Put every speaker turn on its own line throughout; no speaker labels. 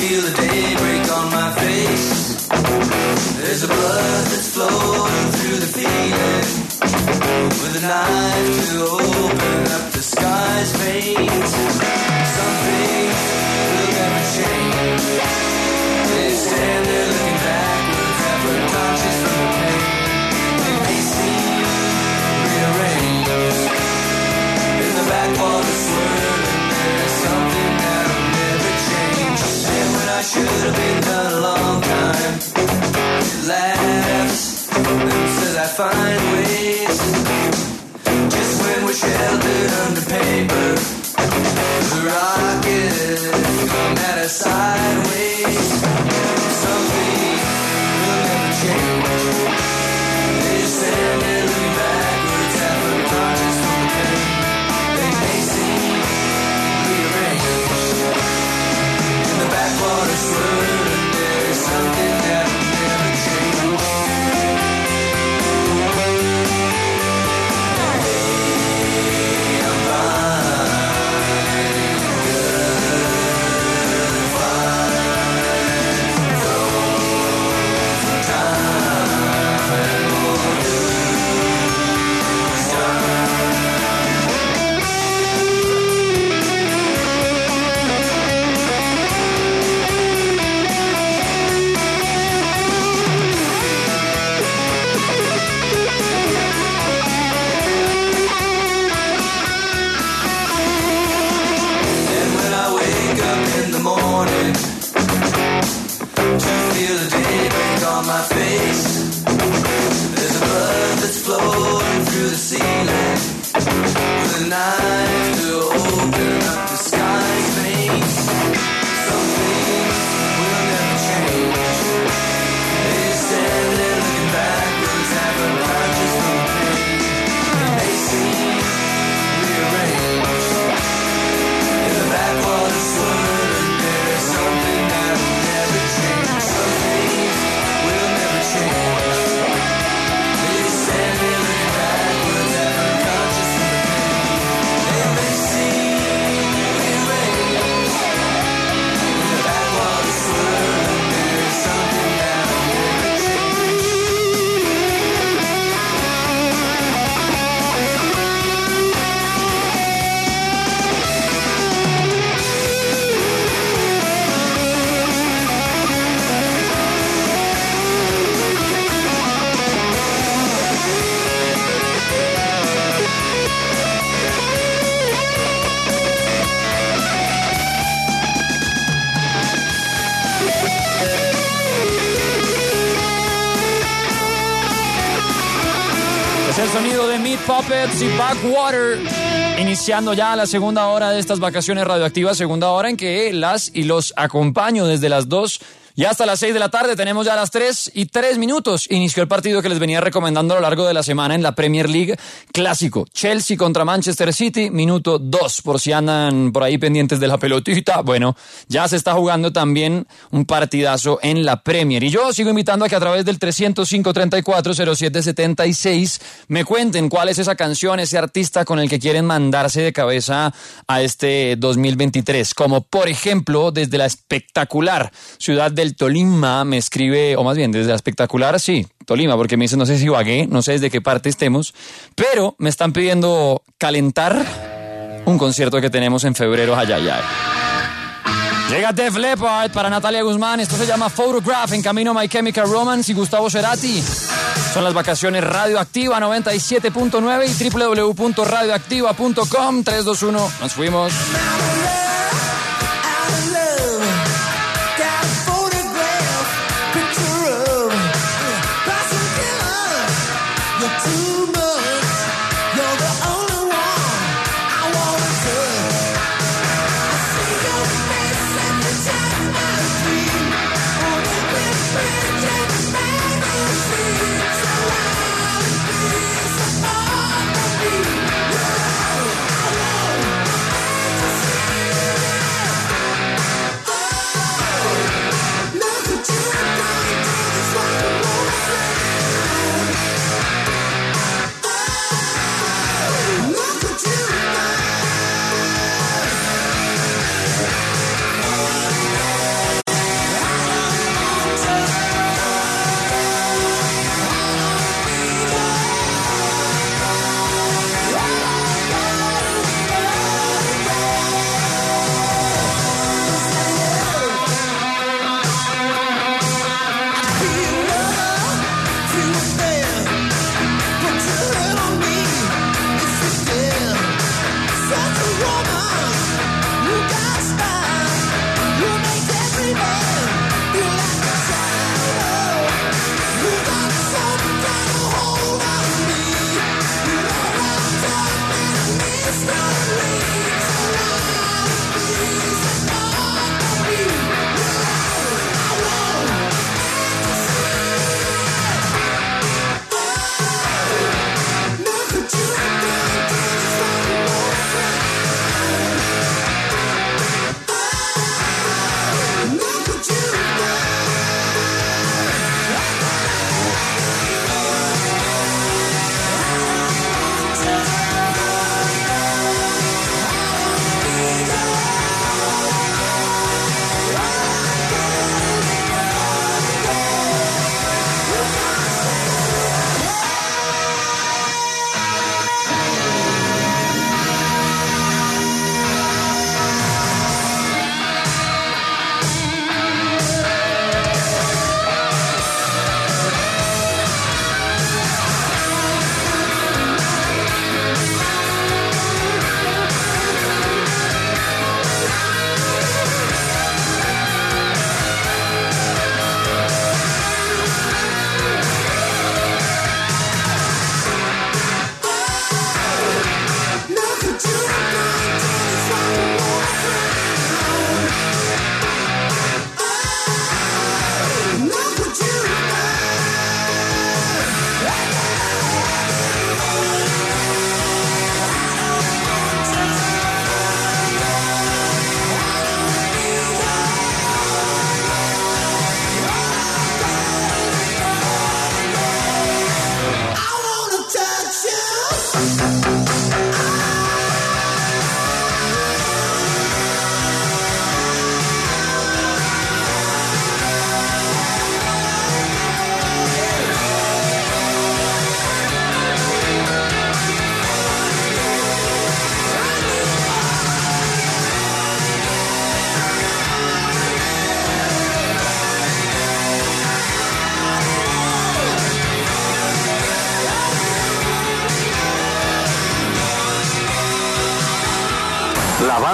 feel the daybreak on my face. There's a blood that's flowing through the feeling, with a knife to open up the sky's veins. Something will never change. They stand there looking backwards, half unconscious from the pain. They may seem rearranged. In the backwater swirling, there's something that'll never change. And when I should have been done a long time, it laughs and says I find ways. Just when we're sheltered under paper, the rockets come at us sideways. Something will never change. They just stand there looking backwards, half unconscious from the pain. They may seem rearranged. In the backwater swirling, there's something that will never change. Hey, I'm fine, good, fine. Frozen time won't lose time. And when I wake up in the morning to feel the daybreak on my face, there's a blood that's flowing through the ceiling, with a knife to open up the sky's veins. Some things will never change. They stand there looking backwards, half unconscious from the pain. They may seem rearranged. In the backwater swirling, there's something that will never change. Some things will never change. They stand there looking backwards, half unconscious from the pain. They may seem rearranged. In the backwater swirling, there's something that will never change.
Es el sonido de Meat Puppets y Backwater, iniciando ya la segunda hora de estas vacaciones radioactivas, segunda hora en que las y los acompaño desde las 2 y hasta las 6 de la tarde. Tenemos ya las 3:03. Inició el partido que les venía recomendando a lo largo de la semana en la Premier League, clásico. Chelsea contra Manchester City, minuto 2, por si andan por ahí pendientes de la pelotita. Bueno, ya se está jugando también un partidazo en la Premier. Y yo sigo invitando a que a través del 305-34-0776 me cuenten cuál es esa canción, ese artista con el que quieren mandarse de cabeza a este 2023. Como por ejemplo, desde la espectacular ciudad del Tolima me escribe, o más bien desde la espectacular, sí, Tolima, porque me dice, no sé si Ibagué, no sé desde qué parte estemos, pero me están pidiendo calentar un concierto que tenemos en febrero. Ay, ay, ay. Llega Def Leppard para Natalia Guzmán. Esto se llama Photograph, en camino My Chemical Romance y Gustavo Cerati. Son las vacaciones Radioactiva 97.9 y www.radioactiva.com. 3, 2, 1, nos fuimos.
Yeah.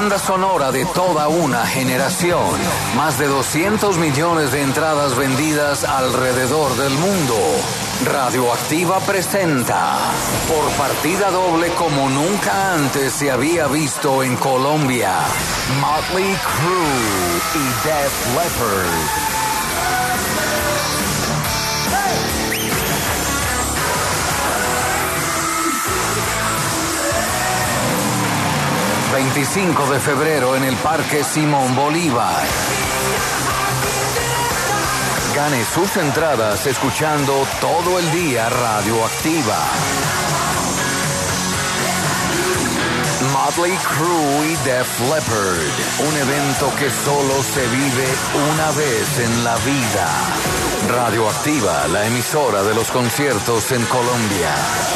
banda sonora de toda una generación. Más de 200 millones de entradas vendidas alrededor del mundo. Radioactiva presenta, por partida doble como nunca antes se había visto en Colombia, Motley Crue y Def Leppard. 25 de febrero en el Parque Simón Bolívar. Gane sus entradas escuchando todo el día Radioactiva. Motley Crue y Def Leppard, un evento que solo se vive una vez en la vida. Radioactiva, la emisora de los conciertos en Colombia.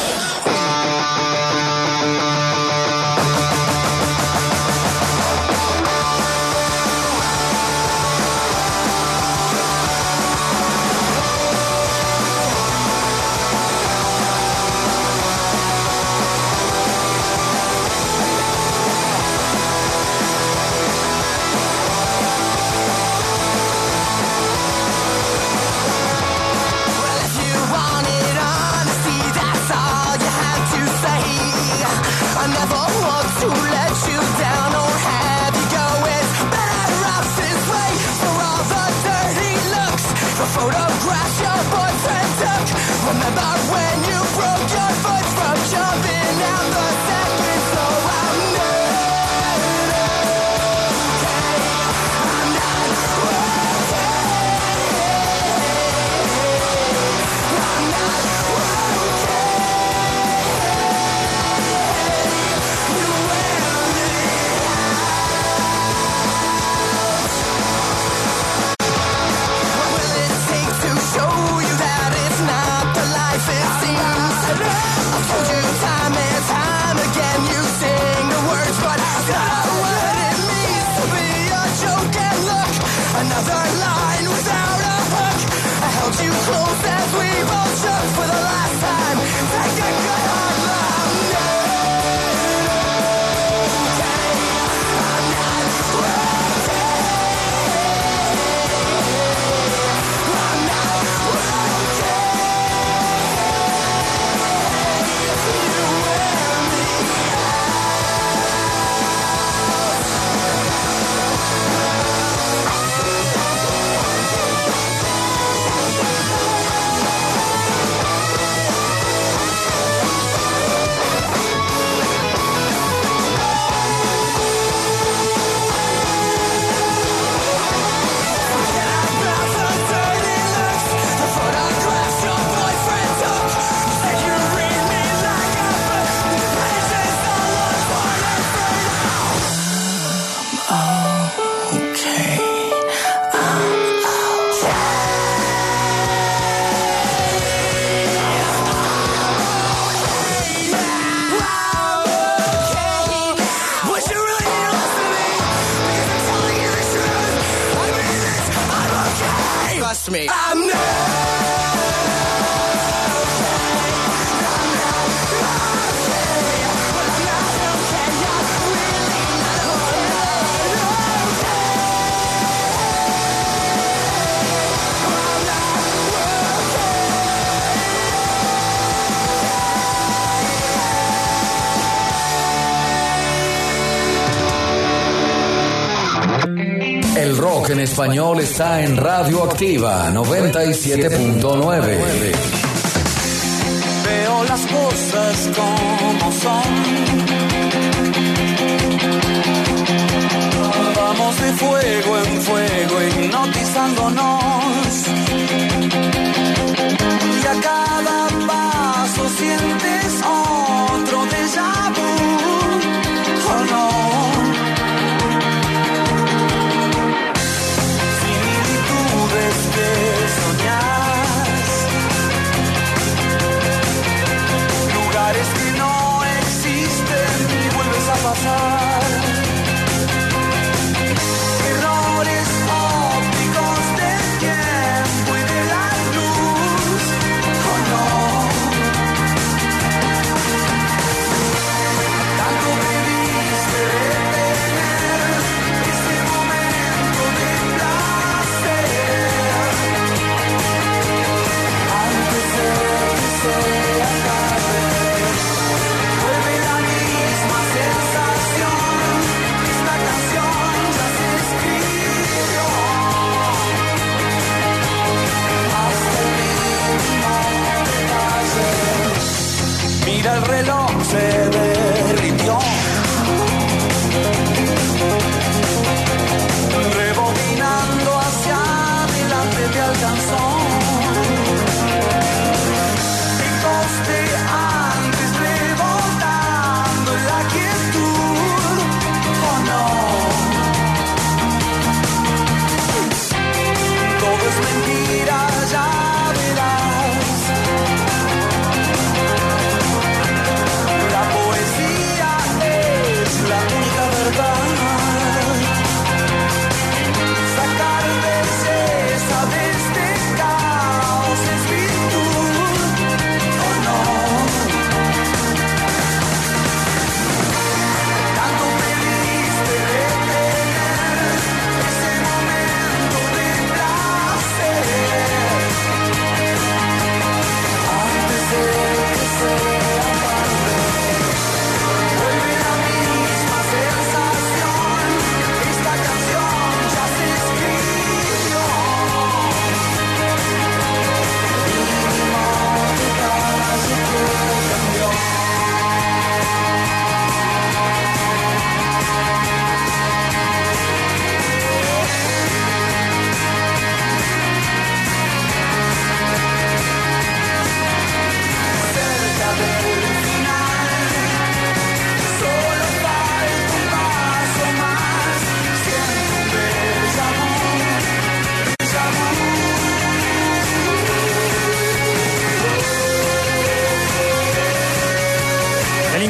Me. I'm not
El rock en español está en Radioactiva 97.9.
Veo las cosas como son. Vamos de fuego en fuego, hipnotizándonos. Y a cada paso sientes otro déjà vu. Oh no. Que soñas, lugares que no existen y vuelves a pasar, errores ópticos del tiempo.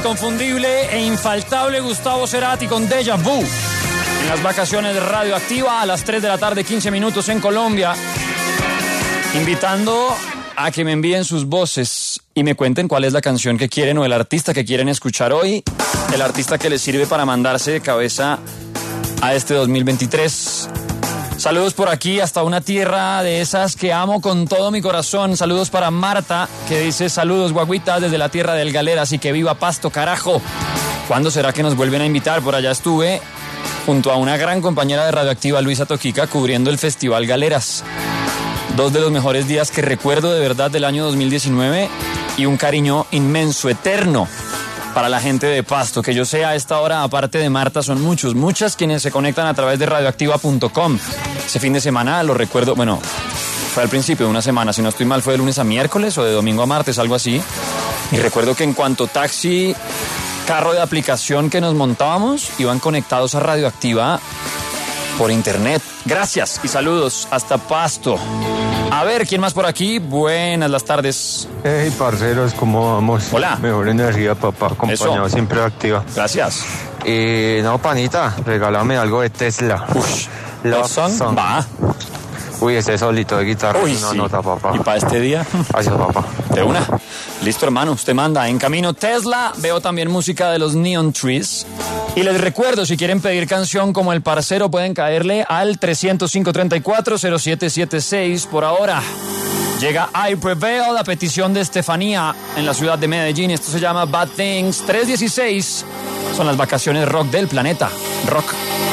inconfundible e infaltable Gustavo Cerati con Déjà Vu. En las vacaciones de Radioactiva a las 3 de la tarde, 15 minutos en Colombia. Invitando a que me envíen sus voces y me cuenten cuál es la canción que quieren o el artista que quieren escuchar hoy. El artista que les sirve para mandarse de cabeza a este 2023. Saludos por aquí hasta una tierra de esas que amo con todo mi corazón. Saludos para Marta, que dice: saludos guaguitas desde la tierra del Galeras y que viva Pasto, carajo. ¿Cuándo será que nos vuelven a invitar? Por allá estuve junto a una gran compañera de Radioactiva, Luisa Toquica, cubriendo el Festival Galeras. 2 de los mejores días que recuerdo de verdad del año 2019 y un cariño inmenso, eterno, para la gente de Pasto. Que yo sé, a esta hora, aparte de Marta, son muchas quienes se conectan a través de radioactiva.com. Ese fin de semana lo recuerdo, bueno, fue al principio de una semana, si no estoy mal, fue de lunes a miércoles o de domingo a martes, algo así. Y recuerdo que en cuanto taxi, carro de aplicación que nos montábamos, iban conectados a Radioactiva por internet. Gracias y saludos hasta Pasto. A ver, ¿quién más por aquí? Buenas las tardes.
Hey, parceros, ¿cómo vamos?
Hola.
Mejor energía, papá, acompañado siempre activa.
Gracias.
No, panita, regálame algo de Tesla.
Ush,
Love Song.
Va.
Uy, ese solito de guitarra.
Uy,
una
sí.
nota, papá.
Y para este día,
Gracias, papá.
de una. Listo, hermano, usted manda. En camino Tesla, veo también música de los Neon Trees. Y les recuerdo, si quieren pedir canción como El Parcero, pueden caerle al 305-34-0776. Por ahora llega I Prevail, la petición de Estefanía en la ciudad de Medellín. Esto se llama Bad Things. 3:16. Son las vacaciones rock del planeta. Rock.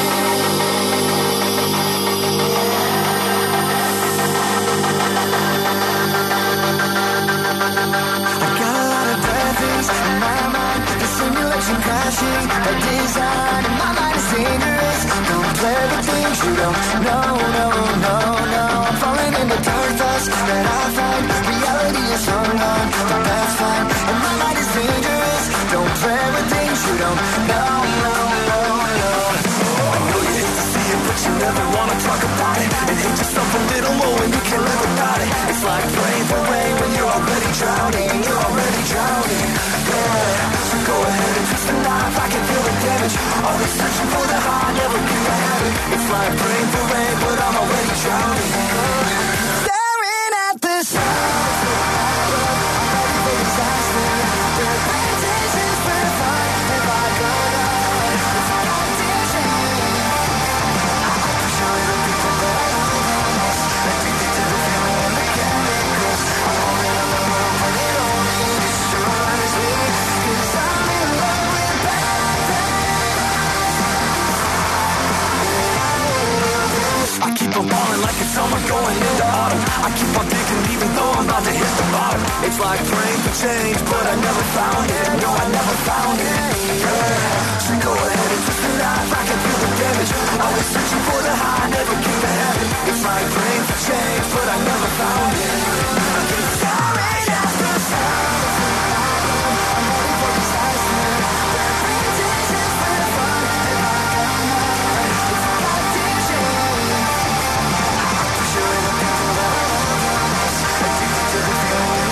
It's like praying for change, but I never found it. No, I never found it. Yeah. So go ahead and twist the knife. I can feel the damage. Always searching for the high, never get to heaven. It's like praying for change, but I never found it. I keep staring at the sun. I'm ready for disaster. The repetition for fun. If I come on, it's a competition. I'm sure the people that I love, addicted to the feeling.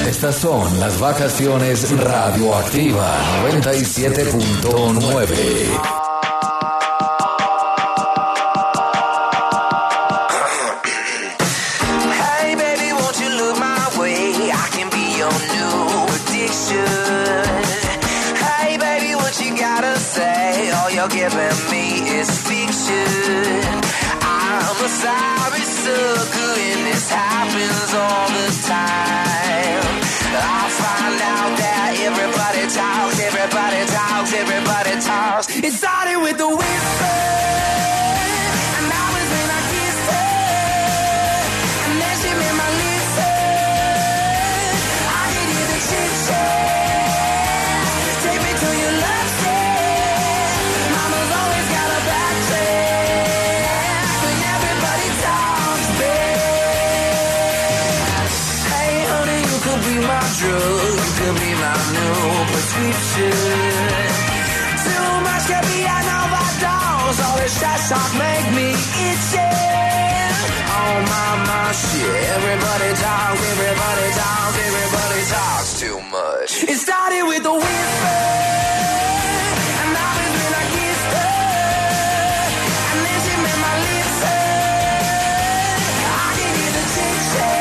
Estas son las vacaciones Radioactiva 97.9.
Giving me is fiction. I'm a sorry sucker and this happens all the time. I find out that everybody talks, everybody talks, everybody talks. It started with a whisper, and that was when I kissed her, and then she made my lips hurt. I could hear the chit chat. Take me to your love. Drug could be my new prescription. Too much can be an overdose. All this trash talk make me itchy. Oh my shit. Everybody talks, everybody talks, everybody talks too much. It started with a whisper, and now it's when I kissed her, and then she made my lips hurt. I can hear the chit chat.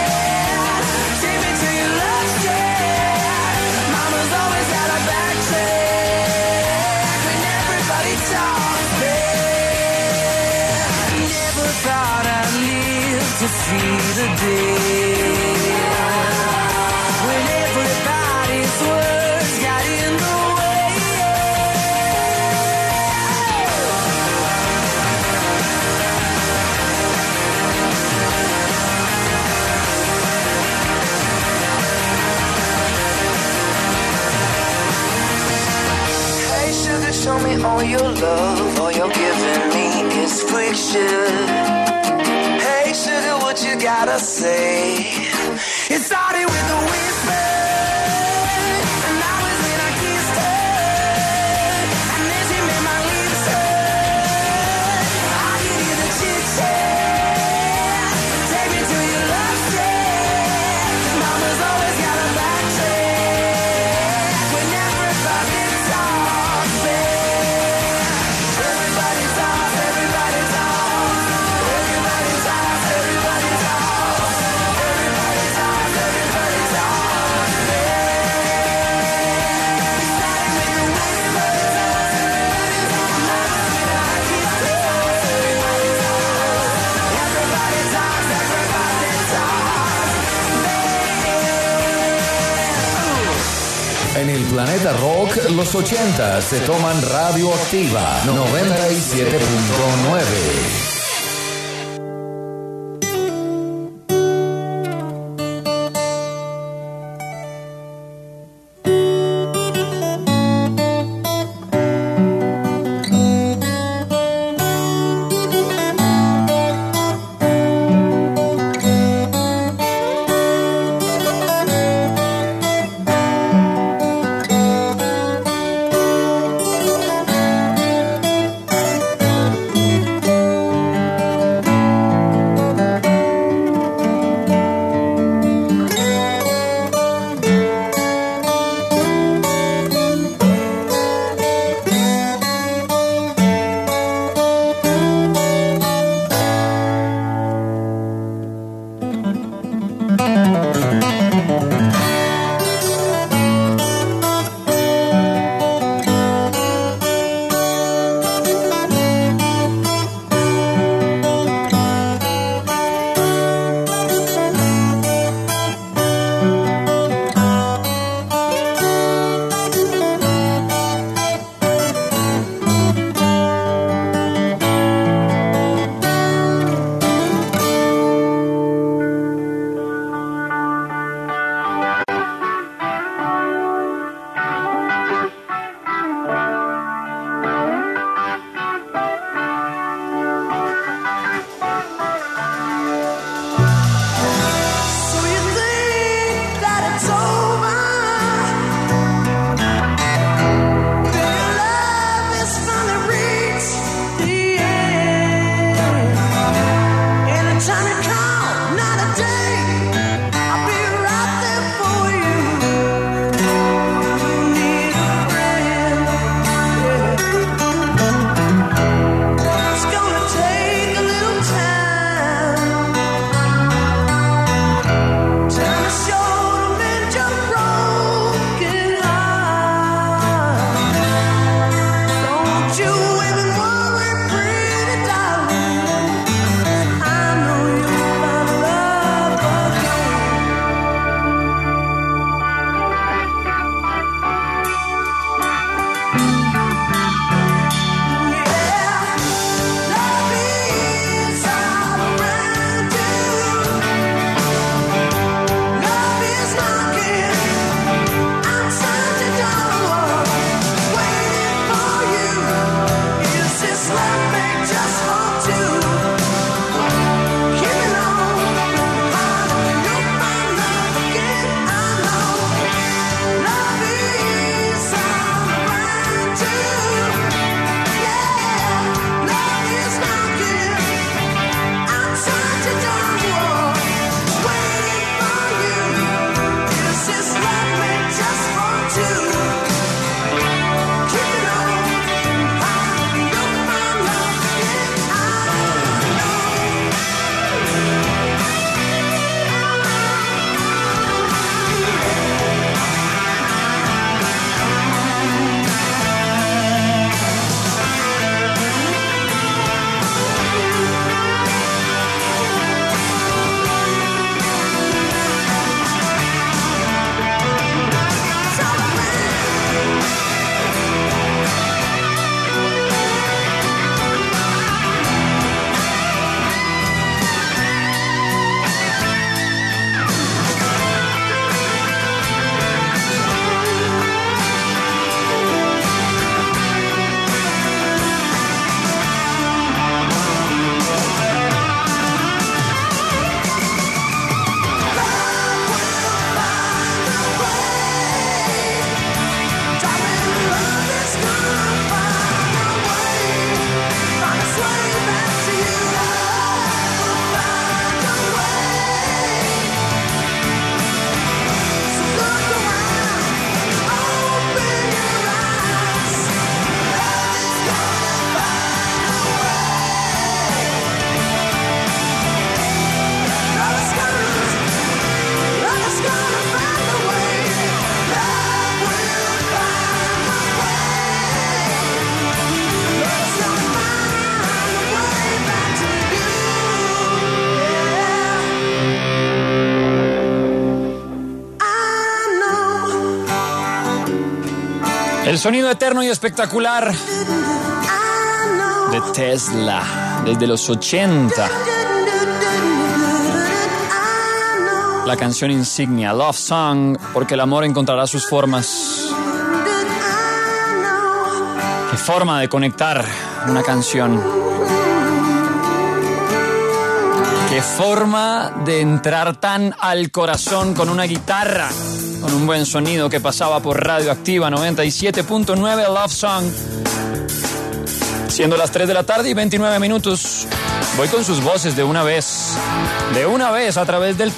To see the day when everybody's words got in the way. Hey sugar, show me all your love. All you're giving me is friction. Sugar, what you gotta say? It started with a whisper, and that was when I kissed her, and then she made my lips hurt. I could hear the chit chat. Take me to your love shack. Mama's always got a back track when everybody talks back. Everybody talks, everybody talks, everybody talks.
En el planeta rock, los 80 se toman Radioactiva 97.9.
El sonido eterno y espectacular de Tesla desde los 80. La canción insignia, Love Song, porque el amor encontrará sus formas. Qué forma de conectar una canción. Qué forma de entrar tan al corazón con una guitarra, con un buen sonido que pasaba por Radioactiva 97.9 Love Song. Siendo las 3 de la tarde y 29 minutos. Voy con sus voces de una vez a través del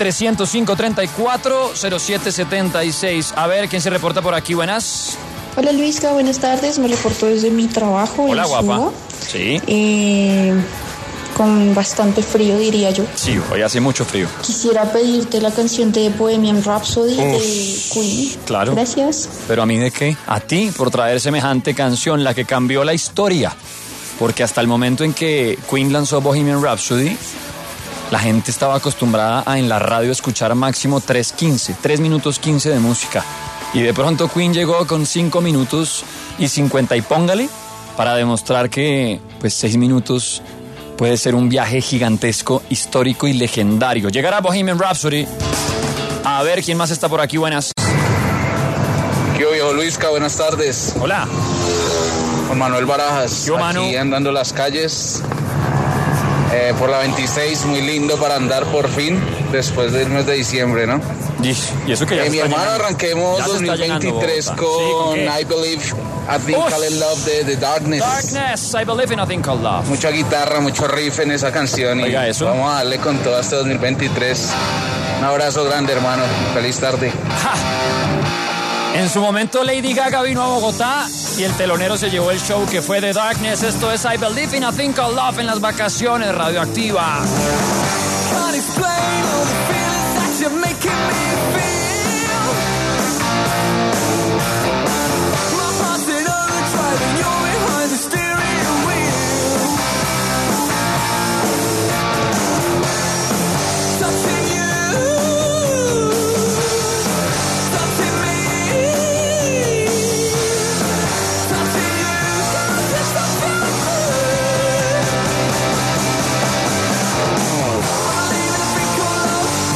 305-34-0776. A ver quién se reporta por aquí. Buenas.
Hola Luisca, buenas tardes. Me reporto desde mi trabajo.
Hola,
en
guapa.
Suba.
Sí.
Con bastante frío, diría yo.
Sí, hoy hace mucho frío.
Quisiera pedirte la canción de Bohemian Rhapsody de Queen.
Claro.
Gracias.
¿Pero a mí de qué? A ti por traer semejante canción, la que cambió la historia. Porque hasta el momento en que Queen lanzó Bohemian Rhapsody, la gente estaba acostumbrada a en la radio escuchar máximo 3 minutos 15 de música. Y de pronto Queen llegó con 5 minutos y 50 y póngale, para demostrar que pues 6 minutos puede ser un viaje gigantesco, histórico y legendario. Llegará Bohemian Rhapsody. A ver quién más está por aquí. Buenas.
¿Qué viejo Luisca? Buenas tardes.
Hola.
Con Manuel Barajas.
Yo, Manu.
Aquí andando las calles. Por la 26, muy lindo para andar por fin, después del mes de diciembre, ¿no?
Y eso que ya
Mi
está
hermano,
llegando.
arranquemos
Ya se está
2023
llegando,
con
¿qué?
I Believe, I Think
Uf.
I Love de The Darkness.
Darkness, I believe in a thing called love.
Mucha guitarra, mucho riff en esa canción.
Oiga,
y
eso.
vamos a darle con todo este 2023. Un abrazo grande, hermano. Feliz tarde.
En su momento Lady Gaga vino a Bogotá y el telonero se llevó el show que fue The Darkness. Esto es I Believe in a Thing Called Love en las vacaciones Radioactiva.
Can't explain all the feelings that you're making me feel. My heart's in overdrive and you're behind the steering wheel. Touching you, touching me, touching you, can't just stop feeling.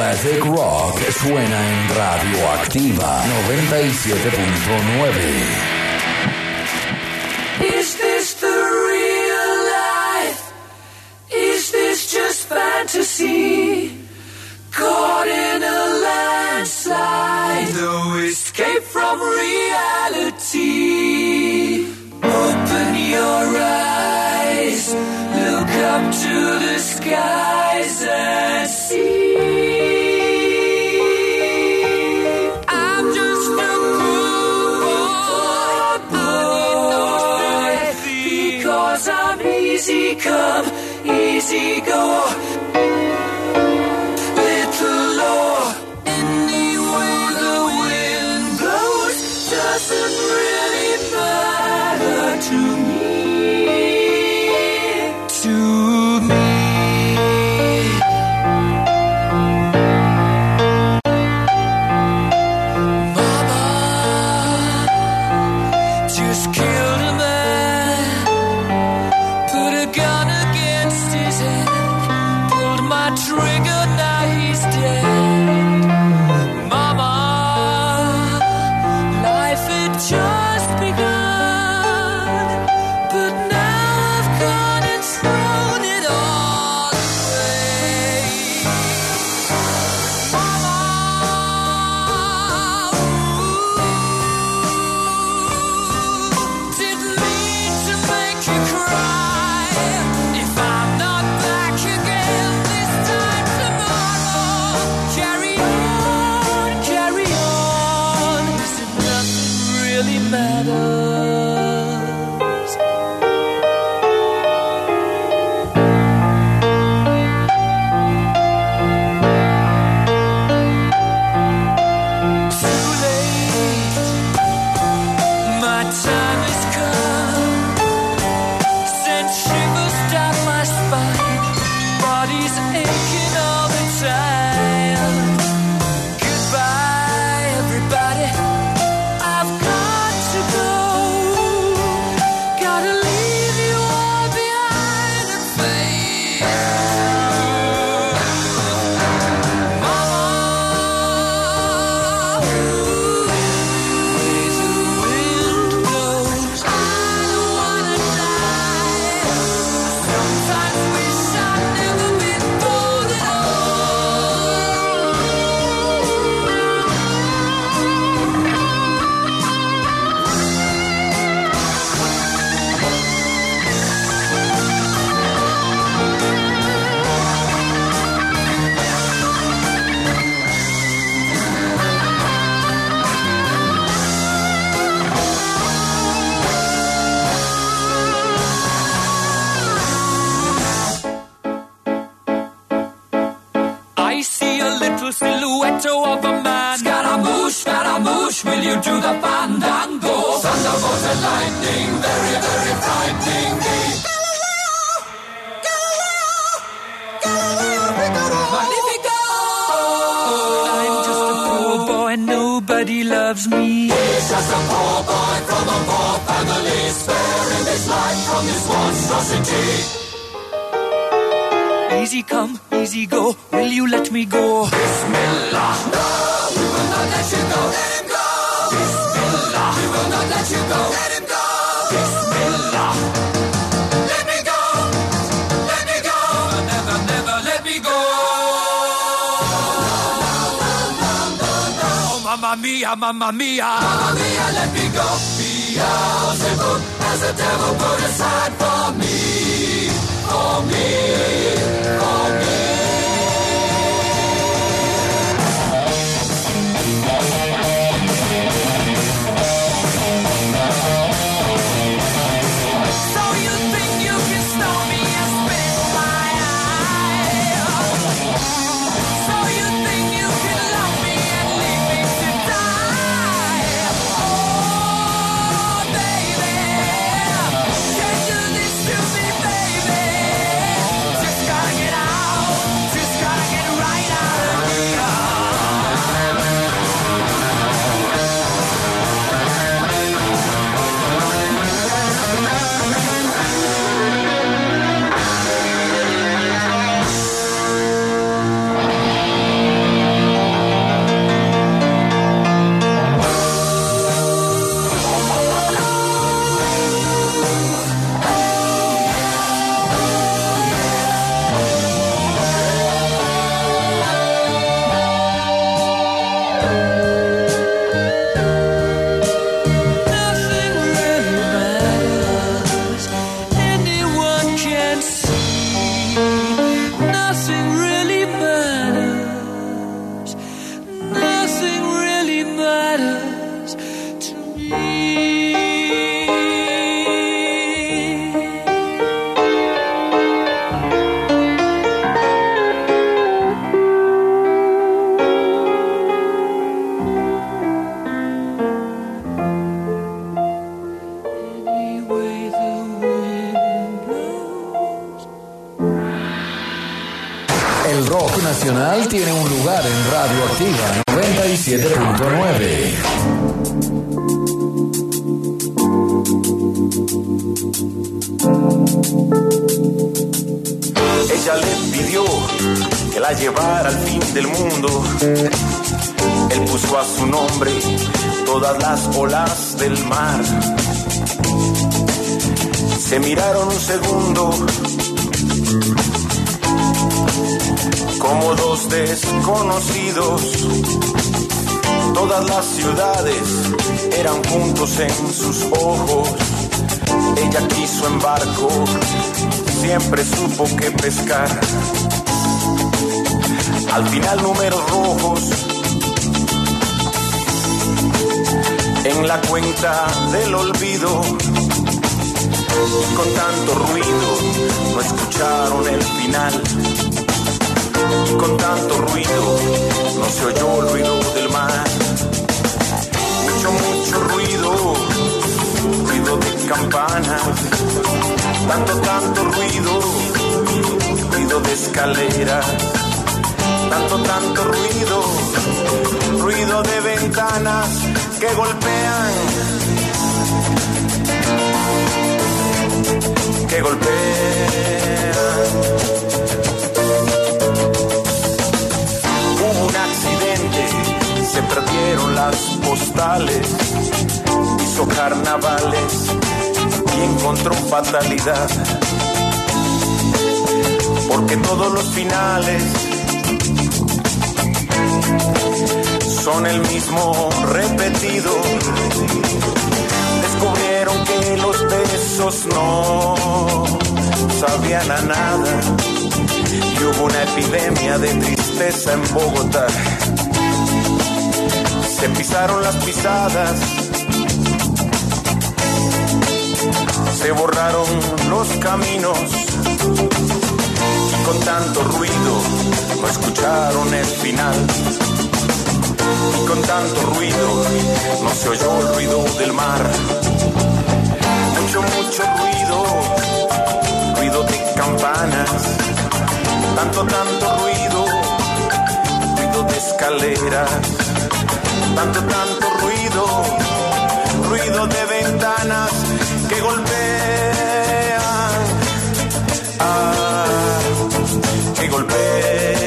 Classic Rock suena en Radioactiva 97.9.
Is this the real life? Is this just fantasy? Caught in a landslide, no escape from reality. Open your eyes, look up to the skies and see. I'm just a poor boy, because I'm easy come, easy go. Little Lord, any way the wind blows doesn't really matter to me. To me. Mama just killed a man, put a gun against his head, pulled my trigger, now he's dead. Mama, life had just begun, but now I've gone and thrown it all away. Mama, didn't mean to make you cry. If I'm not back again this time tomorrow, carry on, as if nothing really matters. Too late, my time has come. Sent shivers down my spine, body's aching all the time. Goodbye, everybody, I've got to go. Gotta leave you all behind and face. Mama, ways the wind blows. I don't wanna die. Sometimes wish I'd never been born at all. I see a little silhouette of a man. Scaramouche, will you do the fandango? Thunderbolt and lightning, very, very frightening me. Magnifico! I'm just a poor boy, nobody loves me. He's just a poor boy from a poor family, sparing his life from this monstrosity. Easy come, easy go, will you let me go? Bismillah, no, we will not let you go. Let him go. Bismillah, we will not let you go. Let him go. Bismillah, let me go. Let me go. Never, never let me go. Oh, mamma mia, mamma mia. Mamma mia, let me go. Beelzebub has the devil put aside for me. For me, for me. So you think you can stone me and spit in my eye? So you think you can love me and leave me to die? Oh, baby, can't do this to me, baby. Just gotta get out.
lugar en Radioactiva 97.9.
Ella le pidió que la llevara al fin del mundo. Él puso a su nombre todas las olas del mar. Se miraron un segundo como dos desconocidos. Todas las ciudades eran puntos en sus ojos. Ella quiso en barco, siempre supo que pescar. Al final números rojos en la cuenta del olvido. Y con tanto ruido no escucharon el final. Y con tanto ruido no se oyó el ruido del mar. Mucho ruido, ruido de campanas. Tanto ruido, ruido de escaleras. Tanto ruido, ruido de ventanas que golpean, que golpean. Hubo un accidente, se perdieron las postales, hizo carnavales y encontró fatalidad. Porque todos los finales son el mismo repetido. Descubrieron que los besos no sabían a nada. Y hubo una epidemia de tristeza en Bogotá. Se pisaron las pisadas, se borraron los caminos. Y con tanto ruido no escucharon el final. Y con tanto ruido no se oyó el ruido del mar. Mucho ruido, ruido de campanas. Tanto ruido, ruido de escaleras. Tanto ruido, ruido de ventanas que golpean, que golpean.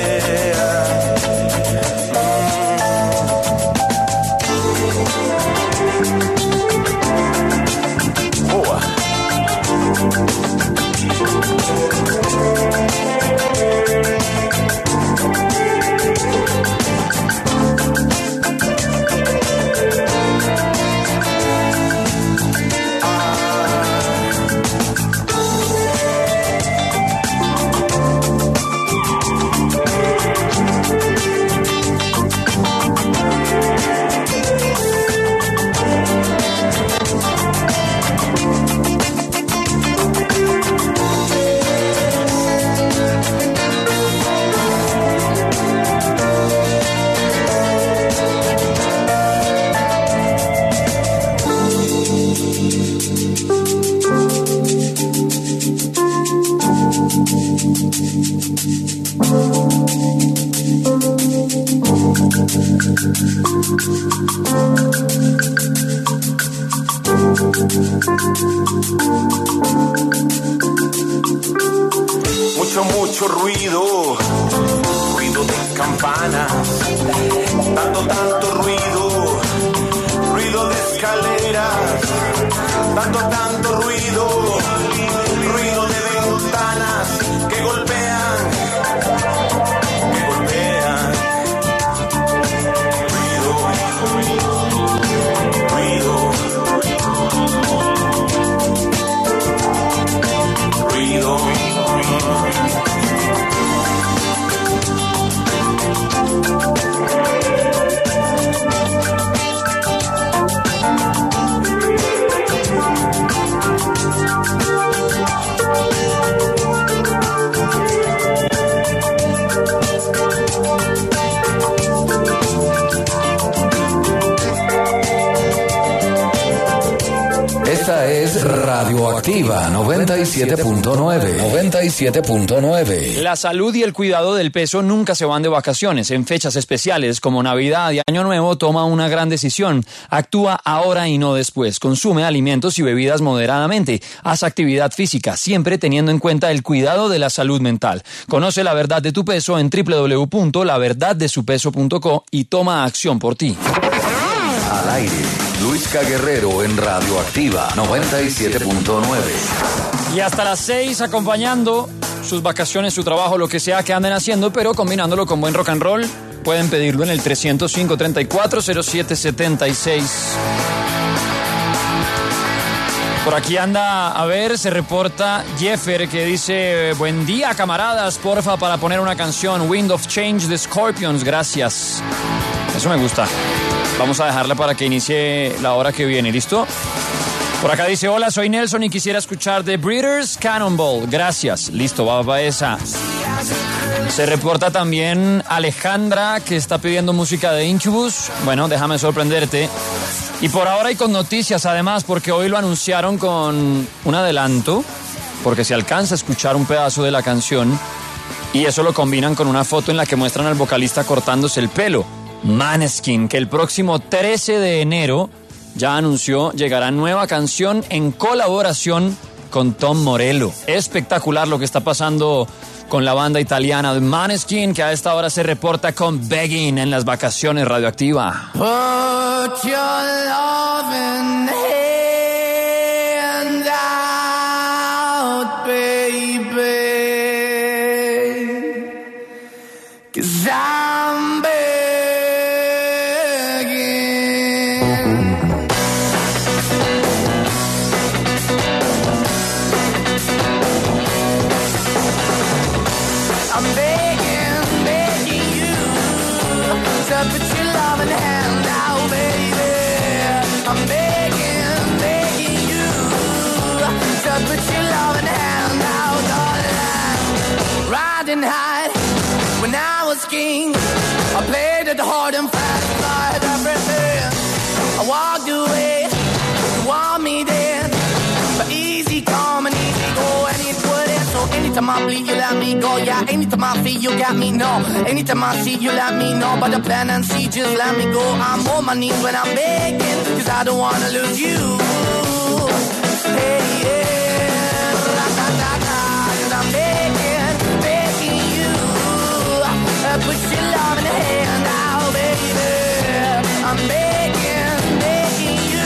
Mucho ruido, ruido de campanas. Tanto ruido, ruido de escaleras. Tanto ruido, ruido de ventanas que golpean, que golpean. Ruido,
Esta es Radioactiva 97.9. 97.9.
La salud y el cuidado del peso nunca se van de vacaciones. En fechas especiales como Navidad y Año Nuevo toma una gran decisión. Actúa ahora y no después. Consume alimentos y bebidas moderadamente. Haz actividad física, siempre teniendo en cuenta el cuidado de la salud mental. Conoce la verdad de tu peso en www.laverdaddesupeso.co y toma acción por ti.
Al aire, Luisca Guerrero en Radioactiva 97.9.
Y hasta las 6 acompañando sus vacaciones, su trabajo, lo que sea que anden haciendo, pero combinándolo con buen rock and roll. Pueden pedirlo en el 305-3407-76. Por aquí anda, a ver, se reporta Jeffer que dice: buen día, camaradas, porfa, para poner una canción, Wind of Change de Scorpions, gracias. Eso me gusta. Vamos a dejarla para que inicie la hora que viene, ¿listo? Por acá dice: hola, soy Nelson y quisiera escuchar The Breeders Cannonball, gracias. Listo, va para esa. Se reporta también Alejandra que está pidiendo música de Incubus. Bueno, déjame sorprenderte. Y por ahora hay con noticias además, porque hoy lo anunciaron con un adelanto, porque se alcanza a escuchar un pedazo de la canción y eso lo combinan con una foto en la que muestran al vocalista cortándose el pelo. Måneskin, que el próximo 13 de enero ya anunció llegará nueva canción en colaboración con Tom Morello. Espectacular lo que está pasando con la banda italiana de Måneskin, que a esta hora se reporta con Begging en las vacaciones Radioactiva.
Put your loving hand out, baby, 'cause I'm begging. I'm begging, begging you to put your loving hand out, baby. I'm begging, begging you to put your loving hand out, darling. Riding high when I was king, I played it hard and fast, tried everything. I walked away, you want me then, but easy come and easy go, and it wouldn't. So anytime I bleed, you let me go. Yeah, anytime I feel, you got me, no. Anytime I see, you let me know. But the plan and see, just let me go. I'm on my knees when I'm begging, 'cause I don't wanna lose you. Hey, yeah, ra-da-da-da, 'cause I'm begging, begging you. Put your love in the hand out, baby. I'm begging, begging you.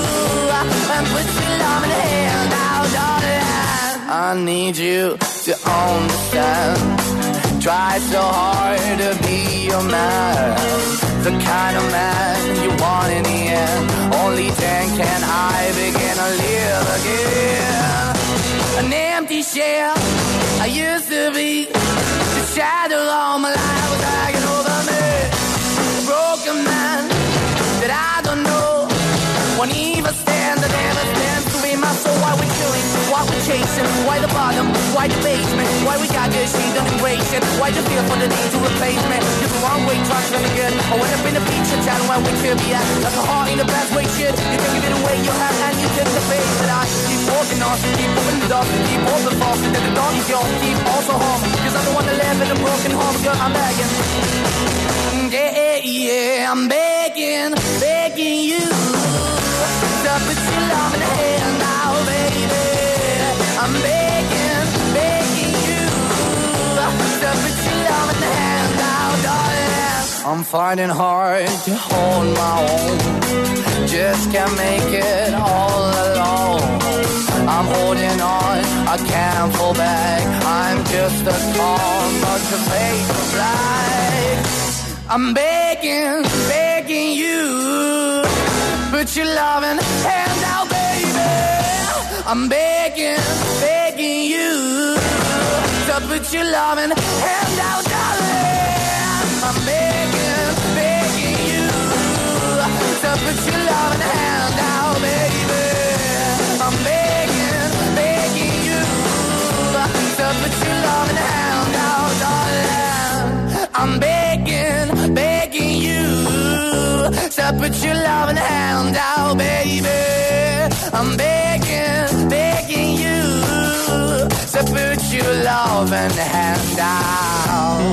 Put your love in the hand out, darling. I need you to understand. Try so hard to be your man, the kind of man you want in the end. Only then can I begin to live again. An empty shell I used to be, the shadow all my life was hanging over me. A broken man that I don't know won't even stand, that never stands to be my soul. Why we killing, why we chasing, why the bottom, why the basement, why we got this, she don't embrace it, why the feel for the need to replace me. You're the wrong way, trying to good. I went up in the feature town where we could be at, like a heart in the best way, shit. You can give it away, you have, and you take the face. But I keep walking on, keep moving the dog, keep open for, that the dog is yours, keep also home, 'cause I'm the one that live in a broken home, girl, I'm begging. Yeah, yeah, I'm begging, begging you to put your love in the hand now, baby. I'm begging, begging you to put your love in the hand now, darling. I'm finding hard to hold my own, just can't make it all alone. I'm holding on, I can't fall back. I'm just a call, but the face of black. I'm begging, begging you, put your loving hand out, baby. I'm begging, begging you to put your loving hand out, darling. I'm begging, begging you to put your loving hand out, baby. I'm begging, begging you to put your loving hand out, darling. I'm begging, begging you to put your loving hand out, baby. I'm begging. loving handout.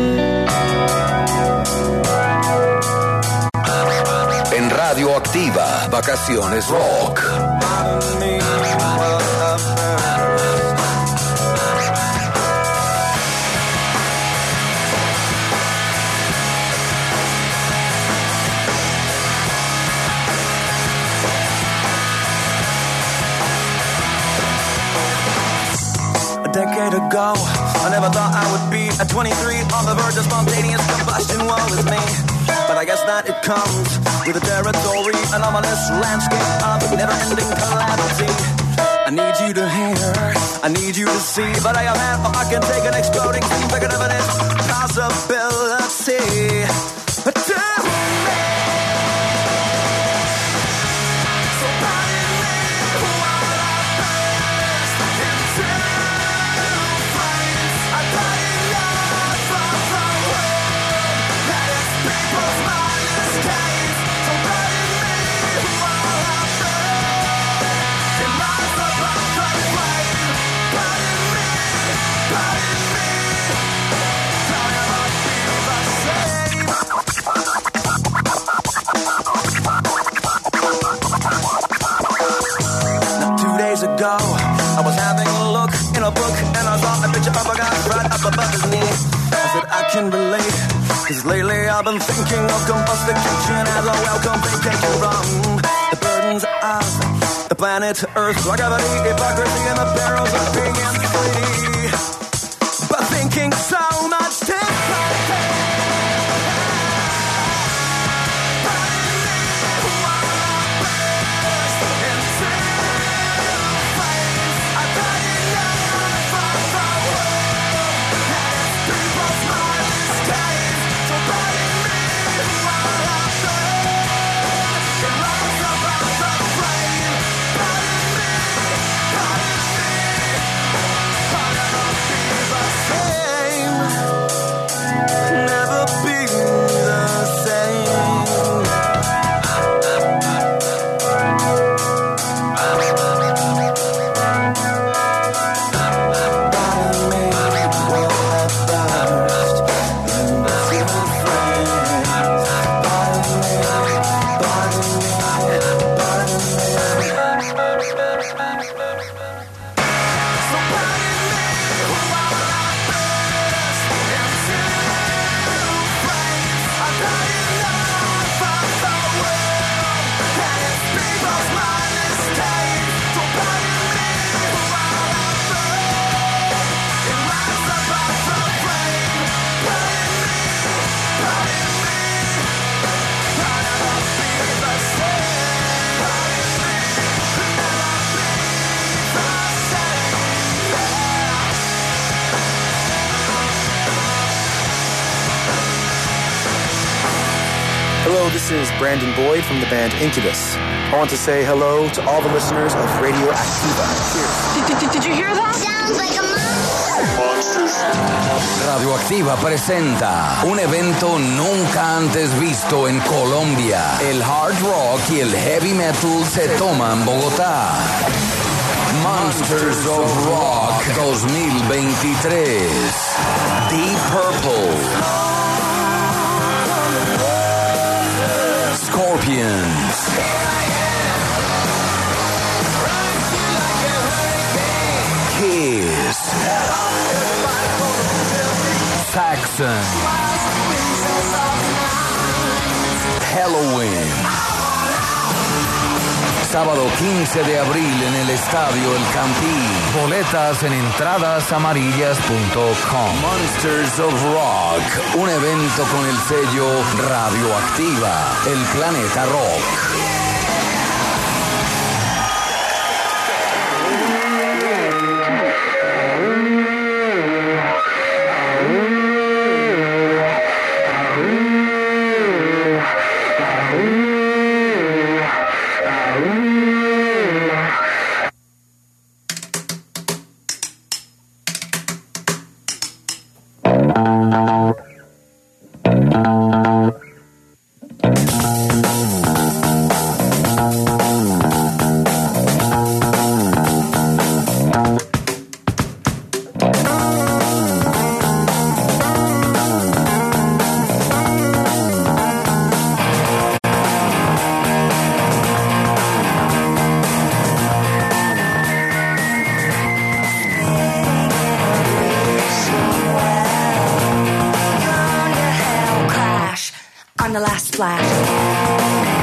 En Radio Activa, Vacaciones Rock.
Decade ago, I never thought I would be at 23 on the verge of spontaneous combustion. Woe is me, but I guess that it comes with a territory, an ominous landscape of never-ending calamity. I need you to hear, I need you to see, but I am half, I can take an exploding scene, bigger than an impossibility. But tell me, so pardon me while I burst into flames. I thought enough from the world that its people's mind escapes. So pardon me while I burst in rise above the flame. Pardon me, pardon me. I'll never be the same. Now 2 days ago, I was having a look in a book and I saw a picture of a guy right up above his knee. I said I can relate, cause lately I've been thinking of combustication as a welcome vacation from the burdens of the planet Earth, gravity, hypocrisy, and the perils of being free. But thinking so much
Hello, this is Brandon Boyd from the band Incubus. I want to say hello to all the listeners of Radio Activa. Cheers.
Did you hear that? Sounds like a monster.
Radio Activa presenta un evento nunca antes visto en Colombia. El hard rock y el heavy metal se toman Bogotá. Monsters of Rock 2023. Deep Purple. Scorpions. Kiss. Saxon. Halloween. Sábado 15 de abril en el Estadio El Campín. Boletas en entradasamarillas.com. Monsters of Rock. Un evento con el sello Radioactiva. El Planeta Rock.
on the last splash.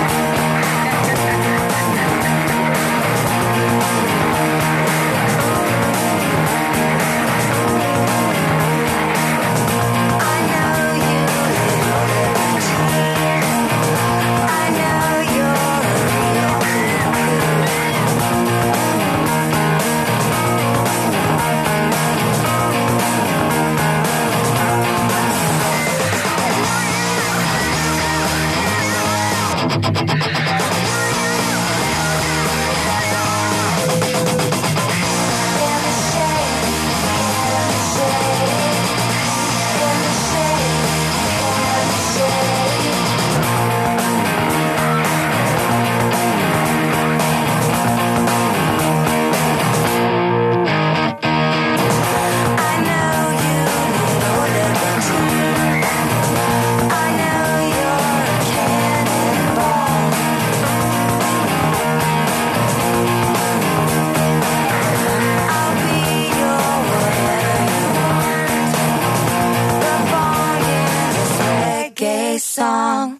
Song.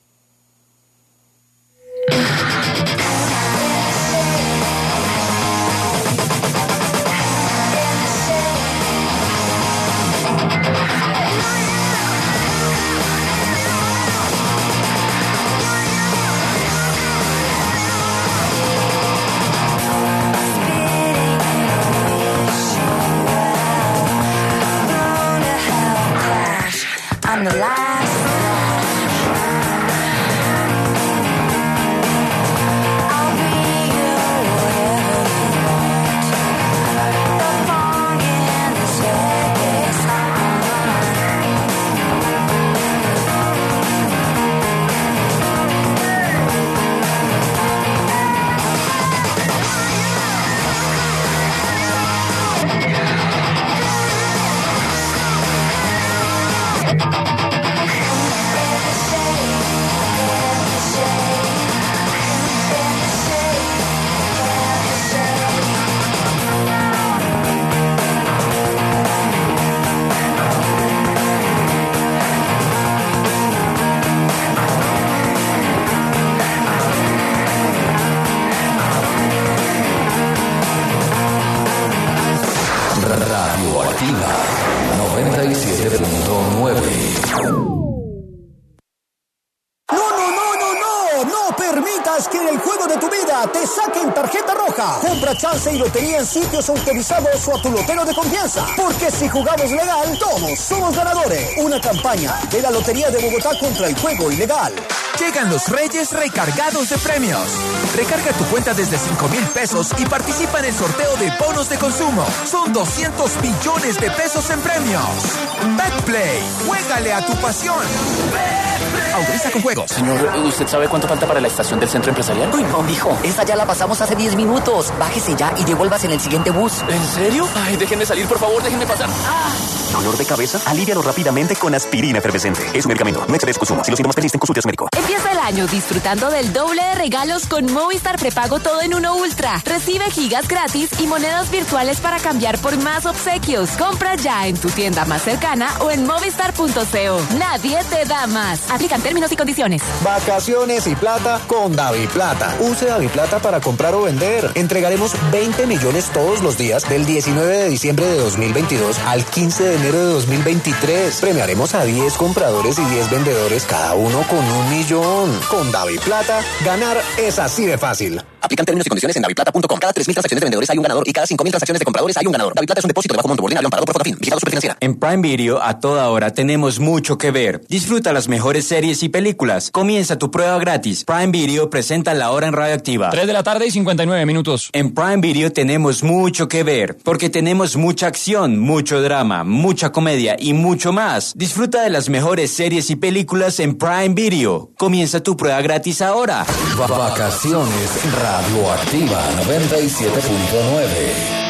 I'm the last.
Radioactiva 97.9.
No permitas que en el juego de tu vida te saquen tarjeta roja. Compra chance y lotería en sitios autorizados o a tu lotero de confianza. Porque si jugamos legal, todos somos ganadores. Una campaña de la Lotería de Bogotá contra el juego ilegal.
Llegan los Reyes recargados de premios. Recarga tu cuenta desde 5,000 pesos y participa en el sorteo de bonos de consumo. Son 200 billones de pesos en premios. Betplay, juégale a tu pasión. Autoriza con juegos.
Señor, ¿usted sabe cuánto falta para la estación del centro empresarial?
Uy, no, mijo. Esa ya la pasamos hace 10 minutos. Bájese ya y devuélvase en el siguiente bus.
¿En serio? Ay, déjenme salir, por favor, déjenme pasar.
¿Dolor de cabeza? Alívialo rápidamente con aspirina efervescente. Es un medicamento, no excedes consumo. Si los síntomas persisten, consulte a su médico.
Empieza el año disfrutando del doble de regalos con Movistar Prepago Todo en Uno Ultra. Recibe gigas gratis y monedas virtuales para cambiar por más obsequios. Compra ya en tu tienda más cercana o en movistar.co. Nadie te da más. Aplican términos y condiciones.
Vacaciones y plata con DaviPlata. Use DaviPlata para comprar o vender. Entregaremos 20 millones todos los días del 19 de diciembre de 2022 al 15 de enero de 2023. Premiaremos a 10 compradores y 10 vendedores, cada uno con 1 millón. Con DaviPlata, ganar es así de fácil.
Aplican términos y condiciones en daviplata.com. Cada 3.000 transacciones de vendedores hay un ganador y cada 5.000 transacciones de compradores hay un ganador. DaviPlata es un depósito de bajo monto ordinario amparado por Fotafin. Vigilado Superfinanciera.
En Prime Video, a toda hora, tenemos mucho que ver. Disfruta las mejores series y películas. Comienza tu prueba gratis. Prime Video presenta La Hora en Radioactiva.
3 de la tarde y 59 minutos.
En Prime Video tenemos mucho que ver, porque tenemos mucha acción, mucho drama, mucha comedia y mucho más. Disfruta de las mejores series y películas en Prime Video. Comienza tu prueba gratis ahora.
Vacaciones Radioactiva 97.9.